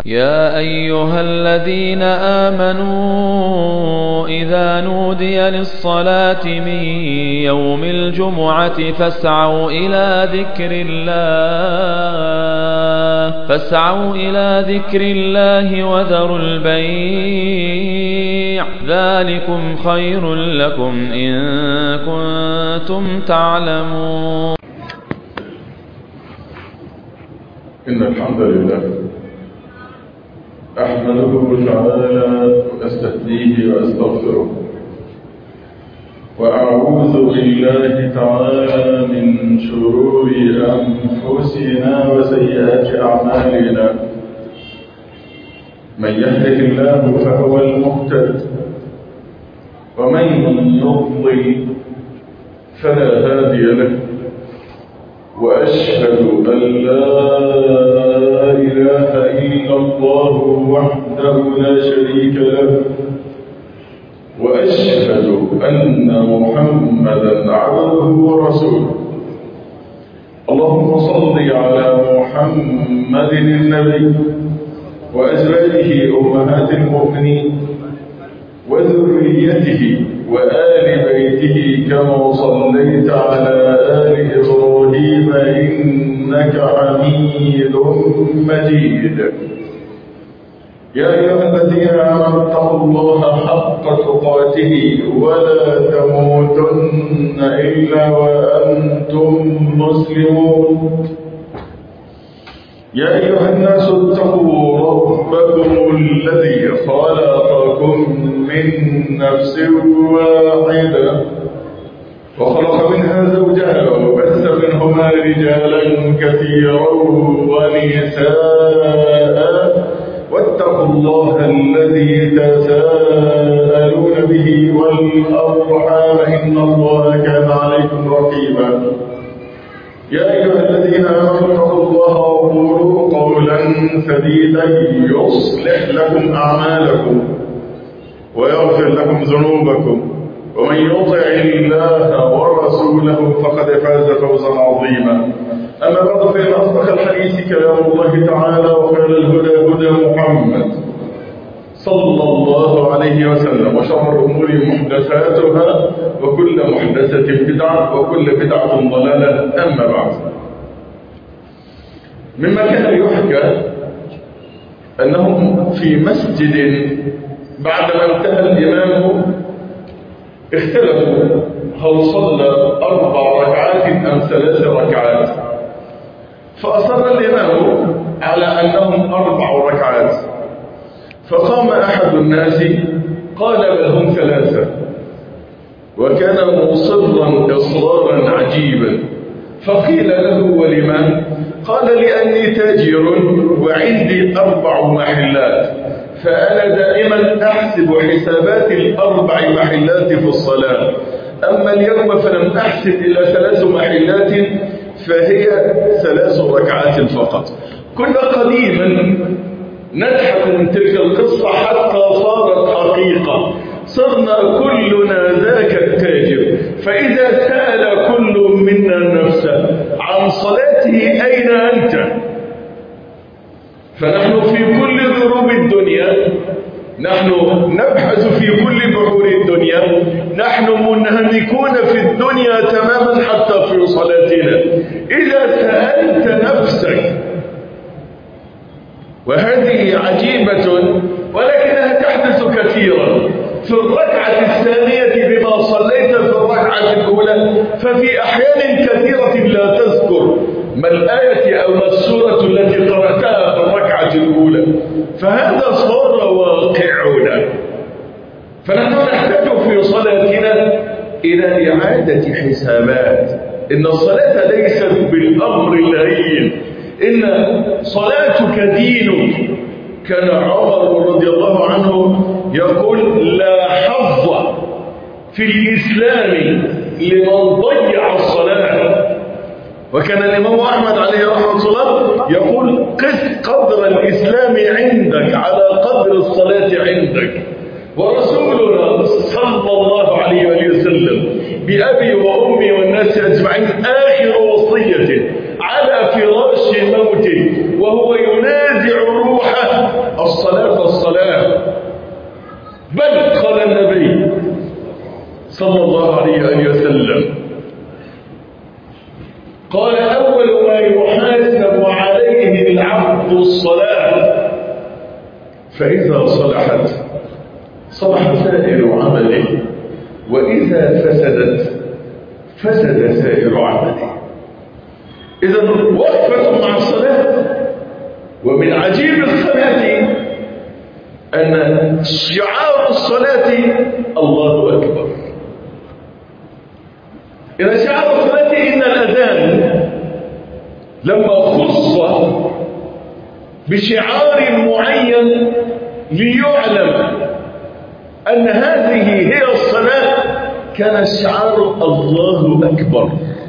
يا أيها الذين آمنوا إذا نودي للصلاة من يوم الجمعة فاسعوا إلى ذكر الله وذروا البيع ذلكم خير لكم إن كنتم تعلمون. إن الحمد لله أحمده تعالى وأستهديه وأستغفره وأعوذ بالله تعالى من شرور أنفسنا وسيئات أعمالنا. من يهده الله فهو المهتد ومن يضلل فلا هادي له. وأشهد أن لا إله إلا الله وحده لا شريك له، وأشهد أن محمدا عبده ورسوله. اللهم صل على محمد النبي وأزواجه أمهات المؤمنين وذريته وآل بيته كما صليت على آل إبراهيم إنك حميد مجيد. يا أيها الذين آمنوا اتقوا الله حق تقاته ولا تموتن إلا وأنتم مسلمون. يا أيها الناس اتقوا ربكم الذي خلقكم من نفس واحدة وخلق منها زوجها وبث منهما رجالا كثيرا ونساء واتقوا الله الذي تساءلون به والأرحام إن الله كان عليكم رقيبا. يا أيها الذين آمنوا اتقوا الله وقولوا قولا سديدا يصلح لكم أعمالكم ويغفر لكم ذنوبكم، ومن يطع الله ورسوله فقد فاز فوزا عظيما. أما بعد فإن أصدق الحديث كلام الله تعالى وخير الهدى هدى محمد صلى الله عليه وسلم، وشر الأمور محدثاتها وكل محدثة بدعة وكل بدعة ضلالة. أما بعد، مما كان يحكى أنهم في مسجد بعدما انتهى الإمام اختلفوا هل صلى 4 ركعات أم 3 ركعات، فأصر الإمام على أنهم 4 ركعات، فقام أحد الناس قال لهم 3، وكان مصرا إصرارا عجيبا، فقيل له ولما؟ قال لأني تاجر وعندي 4 محلات، فأنا دائما أحسب حسابات ال4 محلات في الصلاة، أما اليوم فلم أحسب إلا 3 محلات فهي 3 ركعات فقط. كنا قديما نضحك من تلك القصة حتى صارت حقيقة، صرنا كلنا ذاك التاجر، فإذا سأل كل منا نفسه عن صلاته أين أنت؟ فنحن في كل ضروب الدنيا، نحن نبحث في كل بحور الدنيا، نحن منهمكون في الدنيا تماما حتى في صلاتنا. إذا سألت نفسك، وهذه عجيبة ولكنها تحدث كثيرا، في الركعة الثانية بما صليت في الركعة الأولى، ففي أحيان كثيرة لا تذكر ما الآية أو ما السورة التي قرأتها في الركعة الأولى، فهذا صار واقعنا. فنحن نحتاج في صلاتنا إلى إعادة حسابات. إن الصلاة ليست بالأمر الهين، إن صلاتك دينك. كان عمر رضي الله عنه يقول: لا حظ في الإسلام لمن ضيع الصلاة. وكان الإمام أحمد عليه رحمة الله يقول: قس قدر الإسلام عندك على قدر الصلاة عندك. ورسولنا صلى الله عليه وسلم بأبي وأمي والناس أجمعين آخر وصية على فراش موته وهو ينازع روحه مدخل النبي صلى الله عليه وسلم قال أول ما يحاسب عليه العبد الصلاة، فإذا صلحت صلح سائر عمله، وإذا فسدت فسد سائر عمله. إذا وقفة مع الصلاة. ومن عجيب الصلاة أن شعار الصلاة الله أكبر. إذا شعار الصلاة إن الأذان لما خص بشعار معين ليعلم أن هذه هي الصلاة كان الشعار الله أكبر.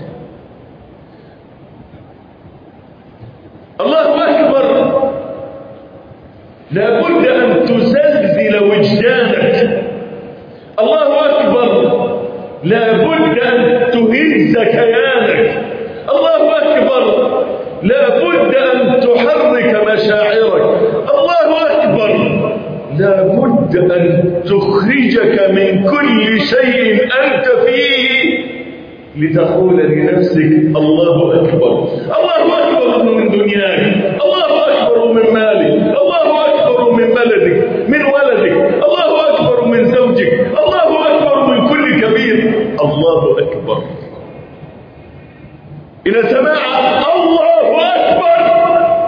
الله أكبر لابد أن تزلزل وجدانك. الله أكبر لابد أن تهز كيانك. الله أكبر لابد أن تحرك مشاعرك. الله أكبر لابد أن تخرجك من كل شيء أنت فيه لتقول لنفسك الله أكبر. الله أكبر من دنياك، الله أكبر من مالك، الله أكبر من بلدك، من ولدك، الله أكبر من زوجك، الله أكبر من كل كبير. الله أكبر. إذا سمع الله أكبر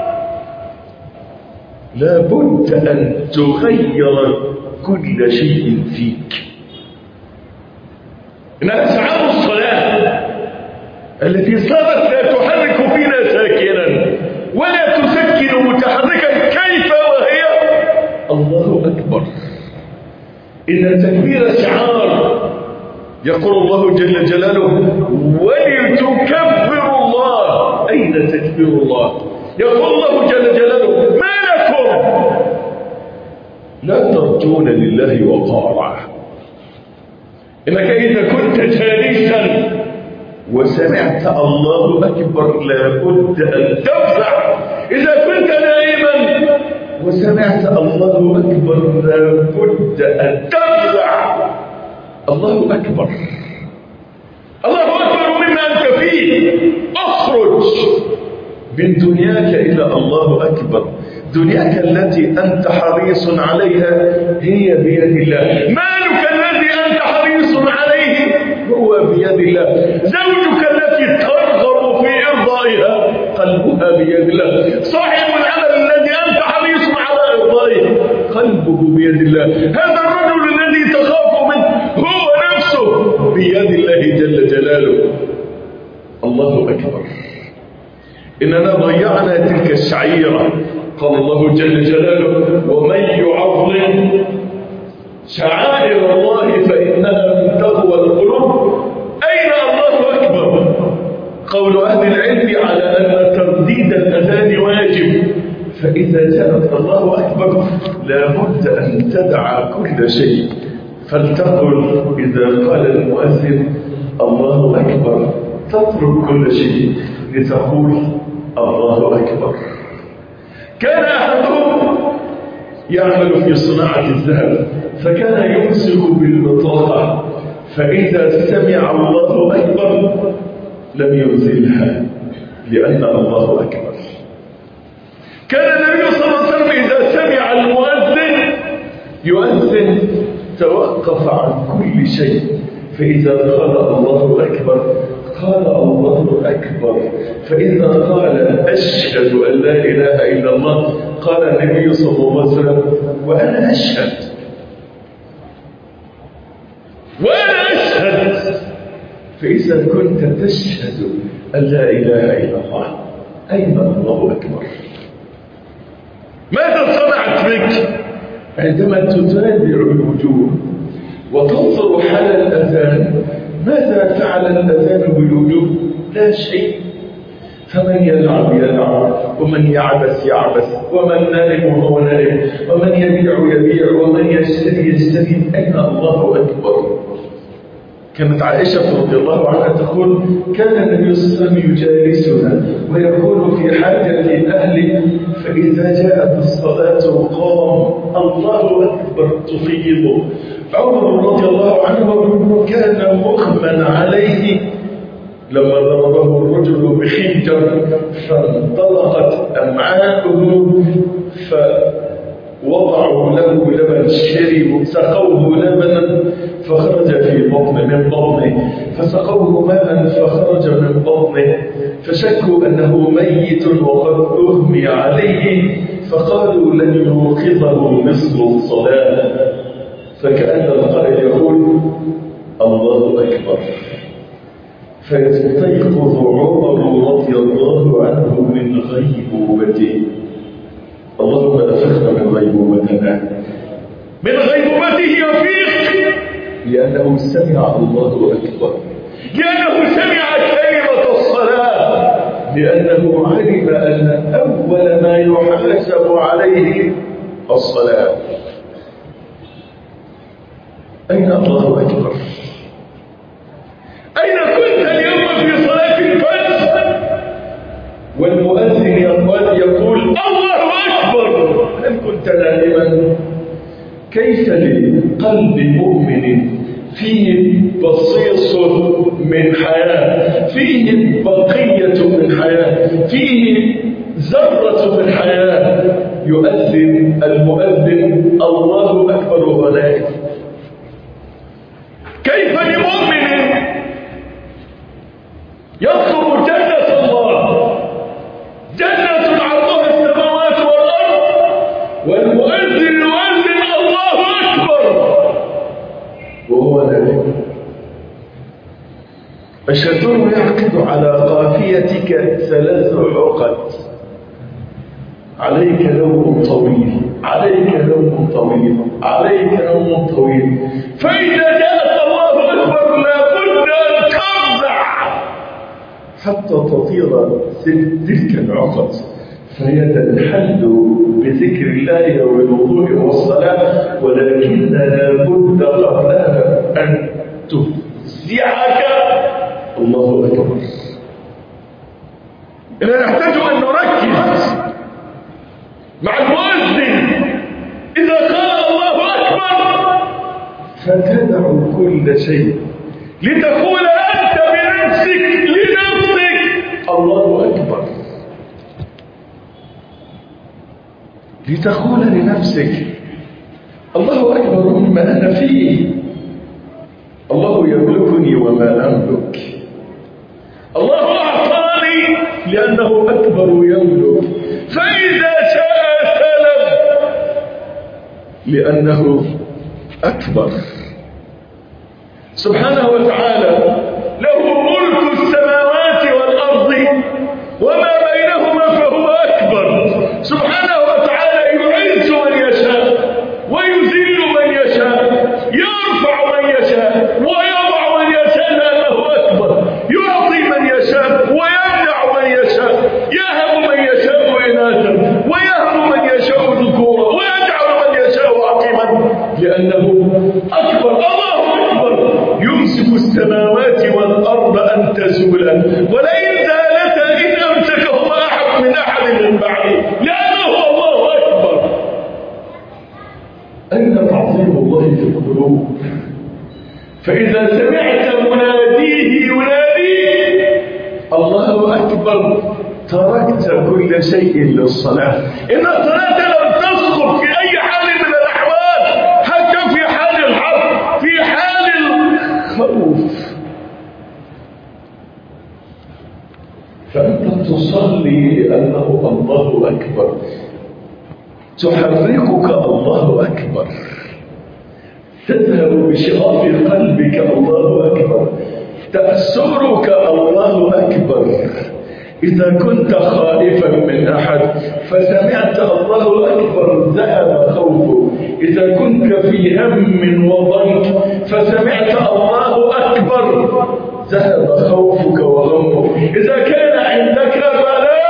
لابد أن تغير كل شيء فيك. إنها شعار الصلاة التي صارت لا تحرك فينا ساكنا ولا تسكن متحركا كيف وهي الله أكبر. إن التكبير شعار. يقول الله جل جلاله ولتكبروا الله. أين تكبير الله؟ يقول الله جل جلاله ما لكم لا ترجون لله وقارا. إنك إذا كنت جالسا وسمعت الله أكبر لابد أن تفزع. إذا كنت نائما وسمعت الله أكبر لابد أن تفزع. الله أكبر. الله أكبر مما أنت فيه. أخرج من دنياك إلى الله أكبر. دنياك التي أنت حريص عليها هي بيد الله. مالك الذي أنت حريص عليه هو بيد الله. زوجك التي ترغب في إرضائها قلبها بيد الله. صاحب العمل الذي أنت حريص على إرضائه قلبه بيد الله. هذا الرجل الذي تخاف منه هو نفسه بيد الله جل جلاله. الله أكبر. إننا ضيعنا تلك الشعيرة. قال الله جل جلاله ومن يعظم شعائر الله فإنها من تقوى القلوب. أين الله أكبر؟ قول أهل العلم على أن ترديد الأذان واجب. فإذا جاءت الله أكبر لابد أن تدع كل شيء فلتقل إذا قال المؤذن الله أكبر تترك كل شيء لتقول الله أكبر. كان أحدهم يعمل في صناعة الذهب فكان يمسك بالمطرقة فإذا سمع الله أكبر لم ينزلها لأن الله أكبر. كان النبي صلى الله عليه وسلم إذا سمع المؤذن يؤذن توقف عن كل شيء فإذا قال الله أكبر قال الله أكبر. فإذا قال أشهد أن لا إله إلا الله قال النبي صلى الله عليه وسلم وأنا أشهد وأنا أشهد. فإذا كنت تشهد أن لا إله إلا الله أين الله أكبر؟ ماذا صنعت بك عندما تتابع الوجوه وتنظر حال الأذان؟ ماذا فعل الأذان بالوجوه؟ لا شيء. فمن يلعب يلعب ومن يعبس يعبس ومن نائم هو نائم ومن يبيع يبيع ومن يشتري يشتري. أين الله أكبر؟ كانت عائشة رضي الله عنها تقول كان النبي صلى الله عليه وسلم يجالسنا ويكون في حاجة أهله، فإذا جاءت الصلاة قام الله أكبر تفيض. عمر رضي الله عنه كان مغمى عليه لما ضربه الرجل بخنجر فانطلقت أمعاؤه فوضعوا له لبن شربوا سقوه لبنا فخرج في من بطنه فسقوه ماء فخرج من بطنه فشكوا أنه ميت وقد أغمي عليه فقالوا لن يوقظه مثل الصلاة، فكأن القائل يقول الله أكبر، فيستيقظ عمر رضي الله عنه من غيبوبته. اللهم أفقنا من غيبوبتنا، من غيبوبته يفيق لأنه سمع الله أكبر، لأنه سمع كلمة الصلاة، لأنه علم أن أول ما يحاسب عليه الصلاة. أين الله أكبر؟ أين كنت اليوم في صلاة الفجر والمؤذن يقول الله أكبر؟ هل كنت نائما؟ كيف لقلب مؤمن فيه بصيص من حياة، فيه بقية من حياة، فيه ذرة من حياة، يؤذن المؤذن الله أكبر وهو نائم؟ كيف لمؤمن يطلب جنة الله، جنة عرضها السماوات والأرض، والمؤذن يؤذن الله أكبر وهو نائم؟ الشيطان يعقد على قافيتك 3 عقد: عليك نوم طويل، عليك نوم طويل، عليك نوم طويل، فإذا جاءت الله أكبر لابد أن ترضع حتى تطير تلك العقد، فهي تنحل بذكر الله والوضوء والصلاة، ولكن لابد قبلها أن تفزعك الله أكبر. إذا نحتاج أن نركز مع المؤذن إذا قال الله أكبر، فتدع كل شيء لتقول أنت بنفسك لنفسك الله أكبر، لتقول لنفسك الله أكبر مما أنا فيه، الله يملكني وما أملك، الله أعطاني لأنه أكبر يملك، فإذا شاء سلب لأنه أكبر سبحانه وتعالى، له ملك السماوات والأرض وما بينهما فهو أكبر سبحانه وتعالى، يعز من يشاء ويذل من يشاء، يرفع من يشاء ويضع من يشاء لأنه أكبر، يعطي من يشاء ويمنع من يشاء، يهب من يشاء إناثا ويهب من يشاء ذكورا ويجعل من يشاء عقيما لأنه أكبر. الله أكبر، يمسك السماوات والأرض أن تزولا ولئن زالتا إن أمسكهما أحد من أحد من بعده لأنه الله أكبر. أين تعظيم الله في القلوب؟ فإذا سمعت مناديه ينادي الله أكبر تركت كل شيء للصلاة. إن الصلاة لم تسقط في أي حال من الأحوال، حتى في حال الحرب، في حال الخوف، فأنت تصلي أنه الله أكبر، تحركك الله أكبر، تذهب بشغاف قلبك الله أكبر، تأسرك الله أكبر. إذا كنت خائفا من أحد فسمعت الله أكبر ذهب خوفك، إذا كنت في هم وضنك فسمعت الله أكبر ذهب خوفك وغمك، إذا كان عندك بلاء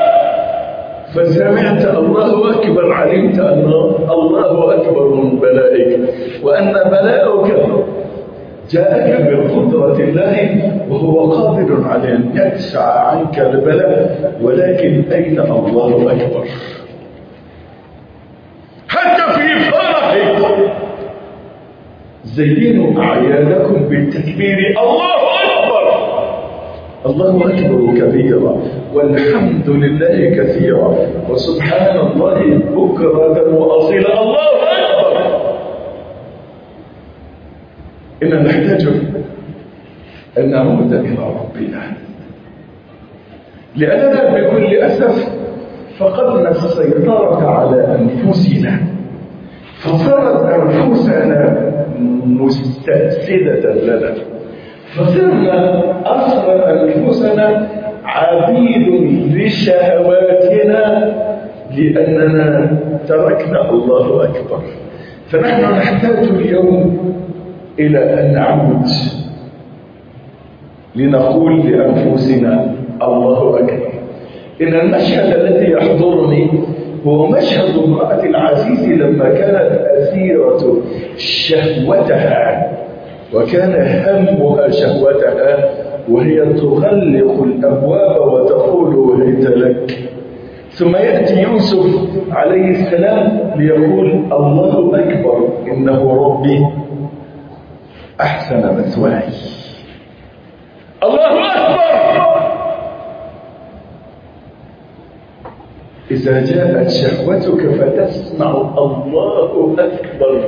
فسمعت الله أكبر علمت أن الله أكبر من بلائك، وأن بلاءك جاءك بقدرة الله وهو قادر على أن يدفع عنك البلاء، ولكن أين الله أكبر؟ حتى في فرحك زينوا أعيادكم بالتكبير الله أكبر. الله أكبر كبيرا والحمد لله كثيرا وسبحان الله بكرة وأصيلا. الله أكبر. إننا نحتاج أن نعود إلى ربنا، لأننا بكل أسف فقدنا السيطرة على أنفسنا، فصارت أنفسنا مستأسدة لنا، فصرنا أسر أنفسنا عبيد لشهواتنا لأننا تركنا الله أكبر. فنحن نحتاج اليوم إلى أن نعود لنقول لأنفسنا الله أكبر. إن المشهد الذي يحضرني هو مشهد امرأة العزيز لما كانت أسيرة شهوتها وكان همها شهوتها، وهي تغلق الأبواب وتقول هيت لك. ثم يأتي يوسف عليه السلام ليقول الله أكبر إنه ربي أحسن مثواي. الله أكبر. إذا جاءت شهوتك فتسمع الله أكبر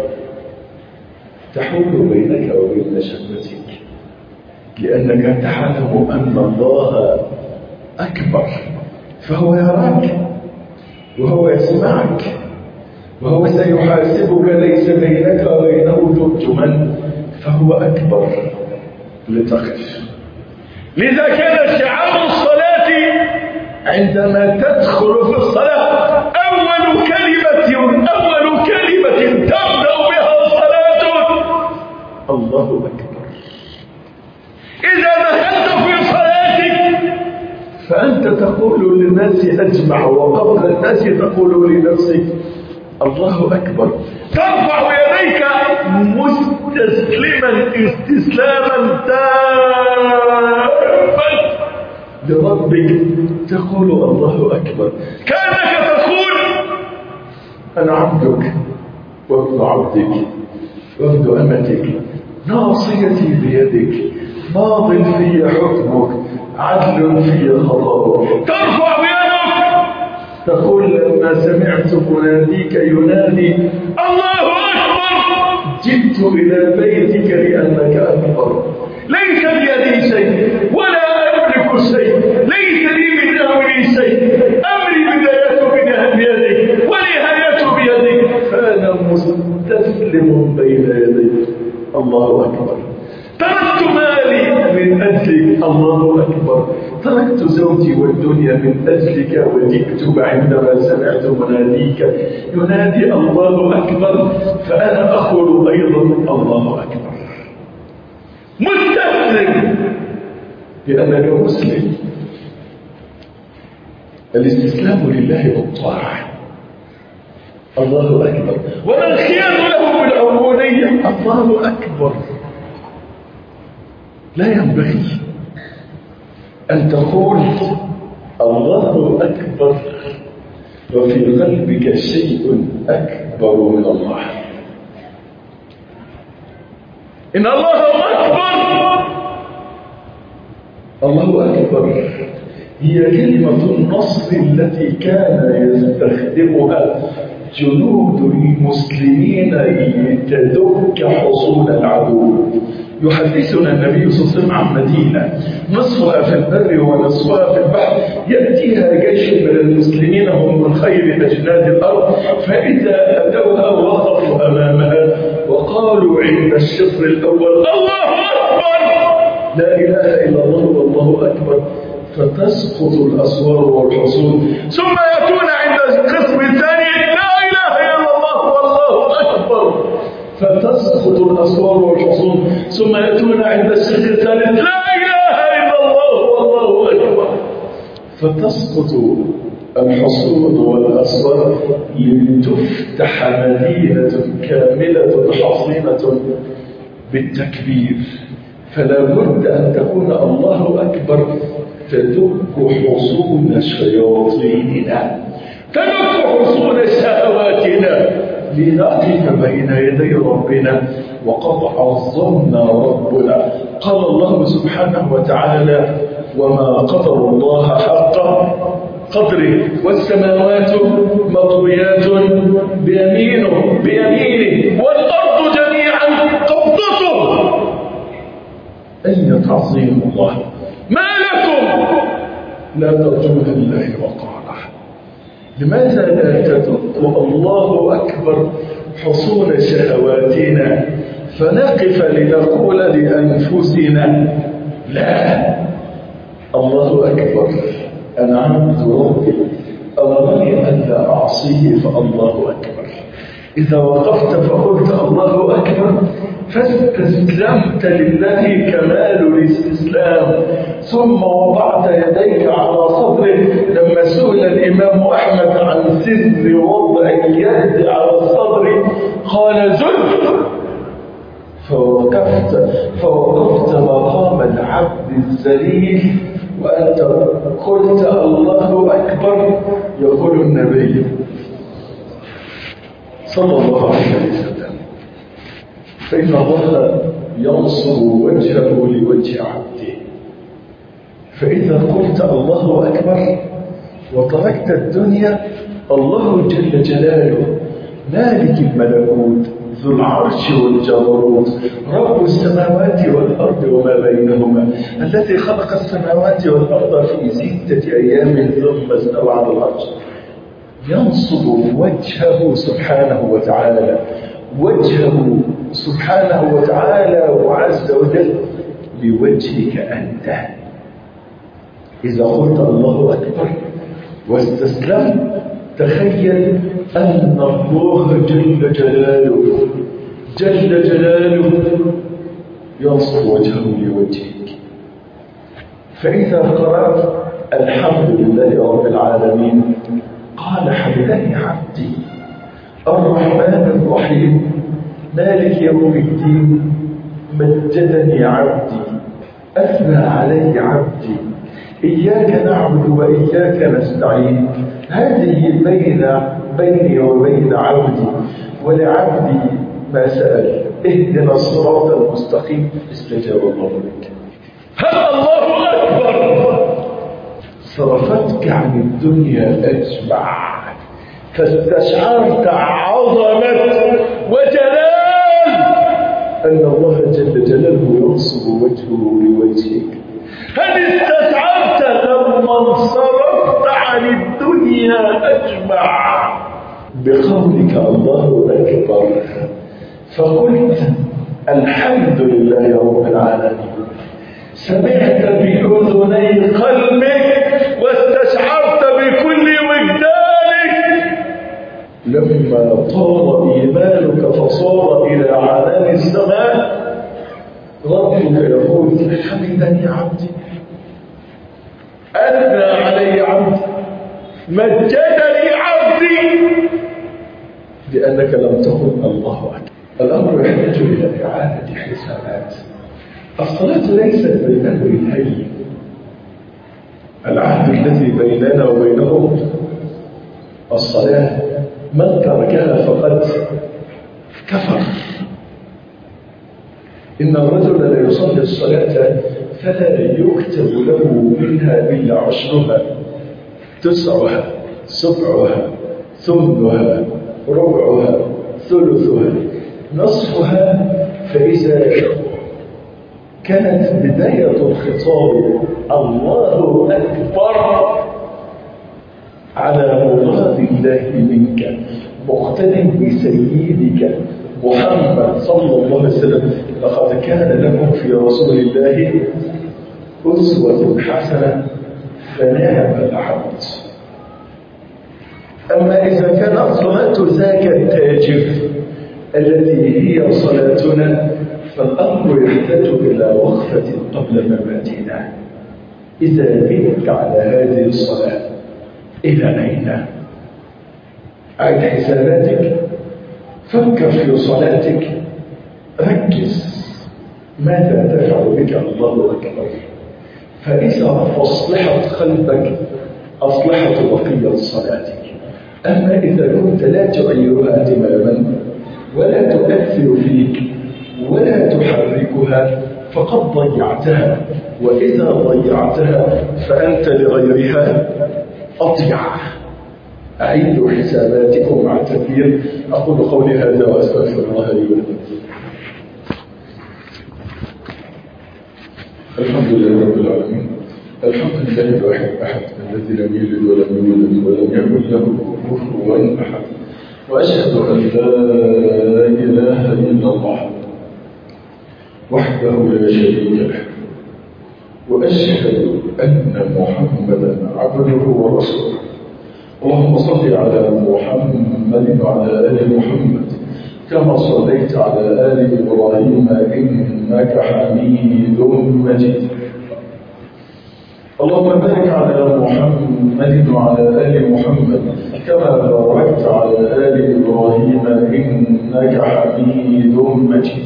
تحول بينك وبين شهوتك، لأنك تعلم أن الله أكبر، فهو يراك وهو يسمعك وهو سيحاسبك، ليس بينك وبينه ترجمان، فهو أكبر لتقف. لذا كان شعار الصلاة عندما تدخل في الصلاة أول كلمة تبدأ بها الصلاة الله أكبر. إذا دخلت في صلاتك فأنت تقول للناس أجمع، وقبل الناس تقول لنفسك الله أكبر. ترفع يديك مستسلما استسلاما تاما لربك، تقول الله أكبر، كأنك تقول أنا عبدك وابن عبدك وابن أمتك، ناصيتي بيدك، ماض في حكمك، عدل في قضاؤك. ترفع يدك تقول لما سمعت مناديك ينادي الله أكبر جئت إلى بيتك لأنك أكبر، ليس بيدي شيء ولا أملك شيء، ليس لي من أمري شيء، أمري بدايته بيدك ونهايته بيدك، فأنا مستسلم بين يديك الله أكبر. تركت مالي من أجلك الله أكبر، تركت زوجي والدنيا من أجلك وجئت عندما سمعت مناديك ينادي الله أكبر، فأنا أقول أيضا الله أكبر مستسلم لأنك مسلم. الاستسلام لله بالطاعة الله أكبر، والانقياد له بالعبودية الله أكبر. لا ينبغي أن تقول الله أكبر وفي قلبك شيء أكبر من الله. إن الله أكبر. الله أكبر هي كلمة النصر التي كان يستخدمها جنود المسلمين لتدك حصون العدو. يحدثنا النبي صلى الله عليه وسلم عن مدينة نصفها في البر ونصفها في البحر، يأتيها جيش من المسلمين هم من خير أجناد الأرض، فإذا أتوها وقفوا أمامها وقالوا عند الشطر الأول الله أكبر، لا إله إلا الله والله أكبر، فتسقط الأسوار والحصون، ثم يأتون عند القسم الثاني لا إله إلا الله والله أكبر، فتسقط الأسوار والحصون، ثم يأتون عند الشق الثالث لا إله إلا الله والله أكبر، فتسقط الحصون والأسوار لتفتح مدينة كاملة حصينة بالتكبير، فلا بد أن تكون الله أكبر تدق حصون شياطيننا، تدق حصون شهواتنا، لنقف بين يدي ربنا وقد عظمنا ربنا. قال الله سبحانه وتعالى: وما قدر الله حق قدره والسماوات مطويات بيمينه والأرض جميعا قبضته. أين تعظيم الله؟ ما لكم لا ترجون لله وقارا؟ لماذا لا تدق الله أكبر حصون شهواتنا فنقف لنقول لأنفسنا: لا، الله أكبر، أنا عبد ربي أمرني أن لا أعصيه فالله أكبر. إذا وقفت فقلت الله أكبر فاستسلمت لله كمال الاستسلام، ثم وضعت يديك على صدرك. لما سئل الإمام أحمد عن سر وضع اليد على الصدر قال: زل. فوقفت مقام العبد الذليل وأنت قلت الله أكبر. يقول النبي صلى الله عليه وسلم: فإن الله ينصب وجهه لوجه عبده. فإذا قلت الله أكبر وتركت الدنيا، الله جل جلاله مالك الملكوت ذو العرش والجبروت رب السماوات والأرض وما بينهما الذي خلق السماوات والأرض في 6 أيام ثم استوى على العرش، ينصب وجهه سبحانه وتعالى، وجهه سبحانه وتعالى وعز وجل لوجهك أنت. إذا قلت الله أكبر واستسلمت، تخيل أن الله جل جلاله ينصب وجهه لوجهك. فإذا قرأت الحمد لله رب العالمين قال: حمدني عبدي الرحمن الرحيم مالك يوم الدين مجدني عبدي أثنى علي عبدي إياك نعبد وإياك نستعين. هذه بيني وبين عبدي، ولعبدي ما سأل، اهدنا الصراط المستقيم. استجاب الله لك. هذا الله أكبر. صرفتك عن الدنيا أجمع، فاستشعرت عظمة وجلال أن الله جل جلاله ينصب وجهه لوجهك. هل استشعرت لما انصرفت عن الدنيا أجمع بقولك الله أكبر فقلت الحمد لله رب العالمين، سمعت بأذني قلبك واستشعرت بكل وجدانك. لما طار إيمانك فصار إلى عنان السماء، ربك يقول: حمدني عبدي، أثنى علي عبدي، مجدني عبدي، لأنك لم تقل الله أكبر. الأمر يحتاج إلى إعادة حسابات. الصلاة ليست بالأمر الهين. العهد الذي بيننا وبينهم الصلاة، من تركها فقد كفر. إن الرجل لا يصلي الصلاة فلا يكتب له منها إلا 10، 9، 7، 8، ربعها، ثلثها، نصفها. فإذا كانت بداية الخطاب الله أكبر على مراد الله منك، مقتدٍ بسيدك محمد صلى الله عليه وسلم، لقد كان لكم في رسول الله أسوة حسنة فنعم العبد. أما إذا كانت صلاة ذاك التاجر التي هي صلاتنا، فالأمر يحتاج إلى وقفة قبل مماتنا. إذا بنت على هذه الصلاة إلى أين؟ عيد حساباتك، فكر في صلاتك، ركز. ماذا تفعل بك الله أكبر؟ فإذا أصلحت قلبك أصلحت بقية صلاتك. أما إذا كنت لا تغيرها تماما ولا تؤثر فيك ولا تحركها فقد ضيعتها، وإذا ضيعتها فأنت لغيرها أضيع. أعيدوا حساباتكم مع التكبير. أقول قولي هذا وأستغفر الله لي ولكم. الحمد لله رب العالمين، الحمد لله الواحد الأحد الذي لم يلد ولم يولد ولم يكن له كفوا أحد، وأشهد أن لا إله إلا الله وحده لا شريك له، وأشهد أن محمدا عبده ورسوله. اللهم صل على محمد وعلى آل محمد كما صليت على آل إبراهيم إنك حميد مجيد. اللهم بارك على محمد وعلى آل محمد كما باركت على آل إبراهيم إنك حميد مجيد.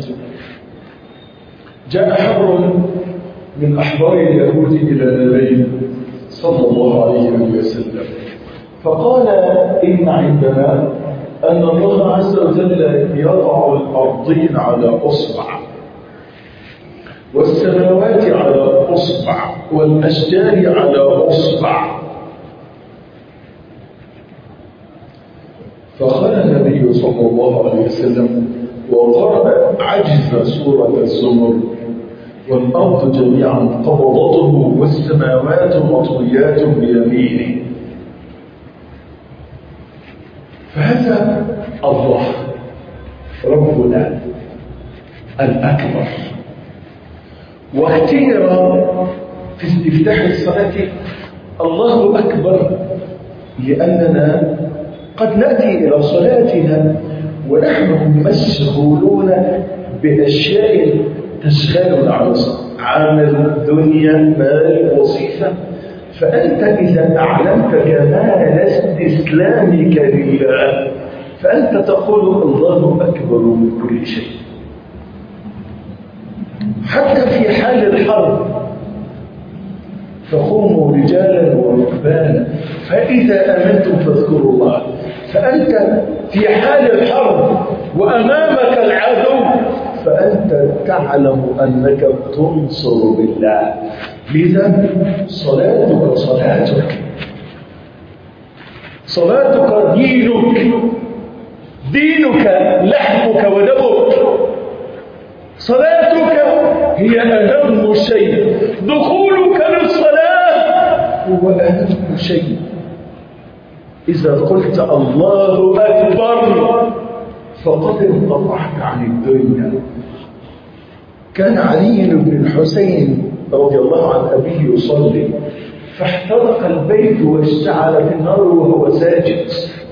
جاء حبر من أحبار اليهود إلى النبي صلى الله عليه وسلم فقال: إن عندنا أن الله عز وجل يضع الأرضين على أصبع والسماوات على أصبع والأشجار على أصبع. فقال النبي صلى الله عليه وسلم وقرأ عجز سورة الزمر: والأرض جميعا قبضته والسماوات مطويات بيمينه. فهذا الله ربنا الأكبر. واختير في استفتاح الصلاة الله أكبر لأننا قد نأتي إلى صلاتنا ونحن مشغولون بأشياء تشغلنا عمل دنيا مال وظيفة. فأنت إذا أعلمت كمال استسلامك لله فأنت تقول الله أكبر من كل شيء. حتى في حال الحرب فقوموا رجالا وركبانا فإذا أمنتم فاذكروا الله. فأنت في حال الحرب وأمامك العدو فأنت تعلم أنك تنصر بالله. لذا صلاتك دينك لحمك ودمك. صلاتك هي أهم شيء. دخولك للصلاة هو أهم شيء. إذا قلت الله أكبر فقد انقطعت عن الدنيا. كان علي بن الحسين رضي الله عن أبيه يصلي فاحترق البيت واشتعلت النار وهو ساجد،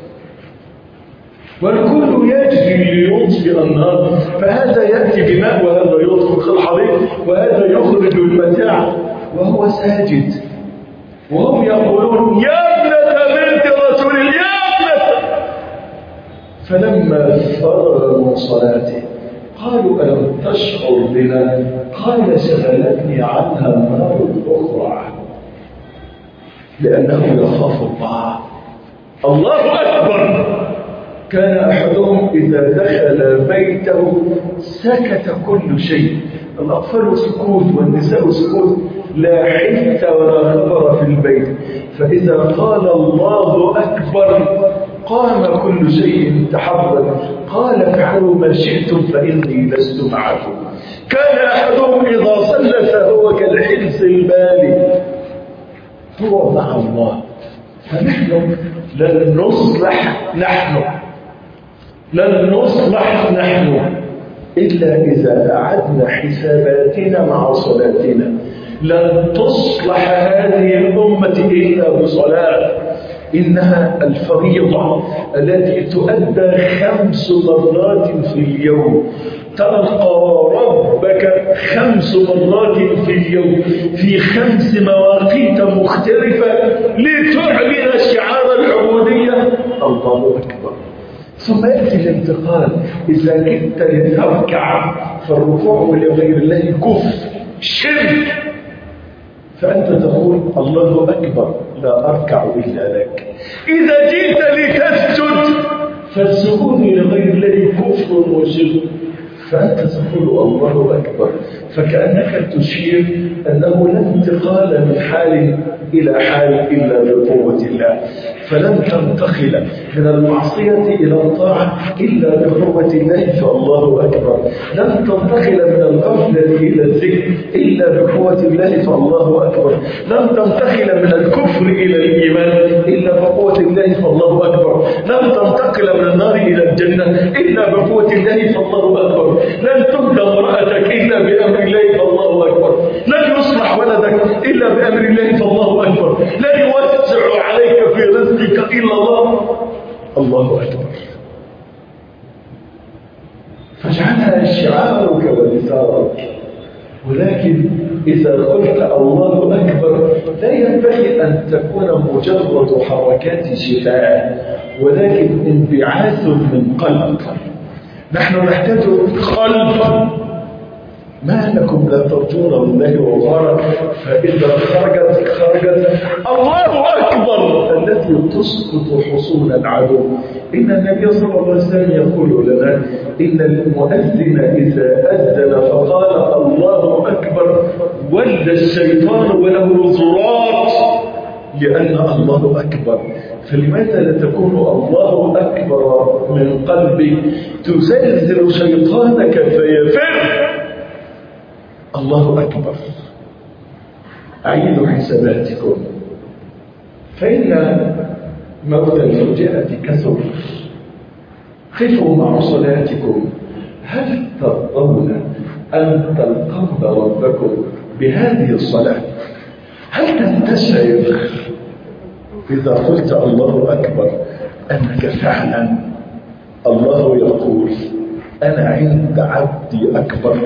والكل يجري ليطفئ النار، فهذا يأتي بماء وهذا يطفئ الحريق وهذا يخرج المتاع وهو ساجد، وهم يقولون يا ابنة بنت رسول الله يا ابنة. فلما فرغ من صلاته قالوا ألم تشعر بنا؟ قال شغلتني عنها النار الأخرى، لأنه يخاف الله أكبر. كان أحدهم إذا دخل بيته سكت كل شيء، الأطفال سكوت والنساء سكوت، لا حث ولا خبر في البيت. فإذا قال الله أكبر قام كل شيء تحرك، قال افعلوا ما شئتم فإني لست معكم. كان أحدهم إذا صلى فهو كالحرص البالي، هو مع الله. فنحن لن نصلح نحن إلا إذا أعدنا حساباتنا مع صلاتنا. لن تصلح هذه الأمة إلا بصلاة. إنها الفريضة التي تؤدى 5 مرات في اليوم. تلقى ربك 5 مرات في اليوم في 5 مواقيت مختلفة لتعلن شعار العبودية الله أكبر. ثم يأتي الانتقال. إذا كنت لتركع فالركوع لغير الله كفر شرك، فأنت تقول الله أكبر لا أركع إلا لك. إذا جئت لتسجد فالسجود لغير الله كفر وشرك، فأنت تقول الله أكبر، فكأنك تشير أنه لا انتقال من حال إلى حال إلا بقوة الله، فلن تنتقل من المعصية إلى الطاعة إلا بقوة الله فالله أكبر، لن تنتقل من الغفلة إلى الذكر إلا بقوة الله فالله أكبر، لن تنتقل من الكفر إلى الإيمان إلا بقوة الله فالله أكبر، لن تنتقل من النار إلى الجنة إلا بقوة الله فالله أكبر، لن تبدأ امرأتك إلا بأمر الله فالله أكبر، لن يصلح ولدك إلا بأمر الله فالله أكبر، لن يوسع عليك في رزقك إلا الله أكبر. فاجعلها شعارك ولسانك. ولكن إذا قلت الله أكبر لا ينبغي أن تكون مجرد حركات شفاء، ولكن انبعاث من قلب. نحن نحتاج قلب. ما لكم لا ترجون الله وقارا؟ فإذا خرجت الله أكبر التي تسقط حصون العدو. إن النبي صلى الله عليه وسلم يقول لنا إن المؤذن إذا أذن فقال الله أكبر ولى الشيطان وله زرات، لأن الله أكبر. فلماذا لا تكون الله أكبر من قلبك تزلزل شيطانك فيفر؟ الله أكبر. أعيدوا حساباتكم، فإن موت الفجأة كثر. قفوا مع صلاتكم. هل ترضون أن تلقوا ربكم بهذه الصلاة؟ هل تستشعر إذا قلت الله أكبر أنك فعلا الله يقول أنا عند عبدي أكبر؟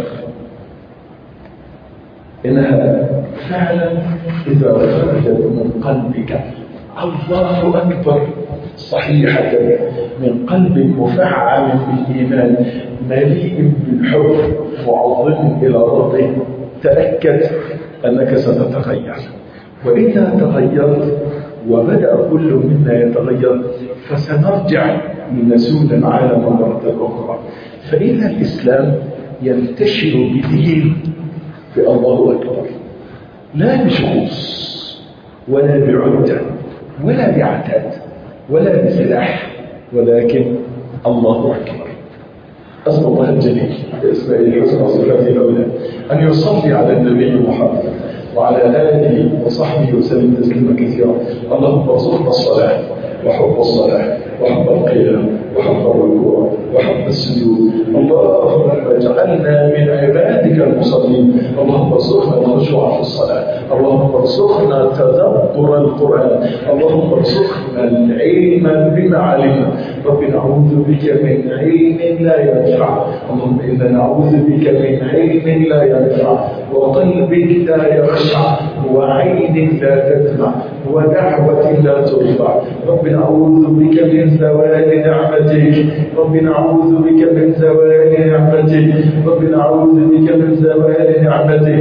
إنها فعلا إذا خرجت من قلبك الله أكبر صحيحة من قلب مفعم بالإيمان مليء بالحب معظم إلى ربه، تأكد أنك ستتغير. وإذا تغيرت وبدأ كل منا يتغير فسنرجع لنزول العالم مرة أخرى. فإن الإسلام ينتشر بدين الله أكبر، لا بشخوص ولا بعدة ولا بعتاد ولا بسلاح، ولكن الله أكبر. أسأل الله الجليل بأسمائه الحسنى وصفاته العلى أن يصلي على النبي محمد وعلى آله وصحبه وسلم تسليما كثيرا. اللهم ارزقنا الصلاة وحب الصلاة وحب القيام وحب الركوع وحب السجود. اللهم اجعلنا من عبادك المصلين. اللهم ارزقنا الخشوع في الصلاة. اللهم ارزقنا تدبر القرآن. اللهم ارزقنا العلم بما علمنا. رب نعوذ بك من علم لا ينفع. اللهم إنا نعوذ بك من علم لا ينفع وقلب لا يخشع وعين لا تدمع ودعوة لا ترفع. رب نعوذ بك من زوال نعمتك. رب نعوذ بك من زوال نعمتك. رب نعوذ بك من زوال نعمتك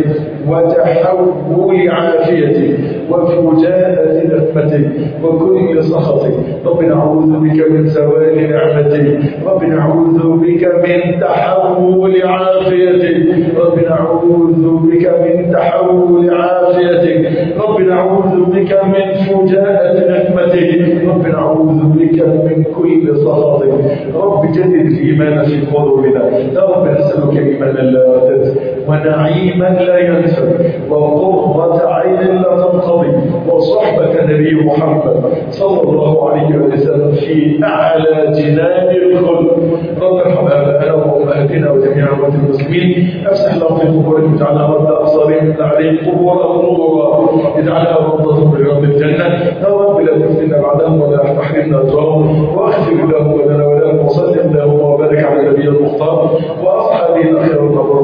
وتحول عافيتك وفجاءة نقمتك وكل سخطك. رب نعوذ بك من زوال نعمتك. رب نعوذ بك من تحول عافيتك. رب نعوذ بك من تحول عافيتك. رب نعوذ بك من فجاءة نقمتك. رب نعوذ بك من كل سخطك. رب جدد الإيمان في قلوبنا. يا رب نسألك إيمانا لا يرتد ونعيما لا ينفد وقرة عين لا تنقضي وصحبة نبي محمد صلى الله عليه وسلم في أعلى جنان الخلد. رب ارحم آباءنا وأمهاتنا وجميع أمة المسلمين. افسح لهم في قبورهم واجعلها رد أبصارهم عليهم قبورهم نورا اجعلها روضة من رياض الجنة. يا رب لا تفتنا بعدهم ولا تحرمنا أجرهم واغفر لهم ولنا ولهم وصل اللهم وبارك على النبي المختار وأصحابه الأخيار.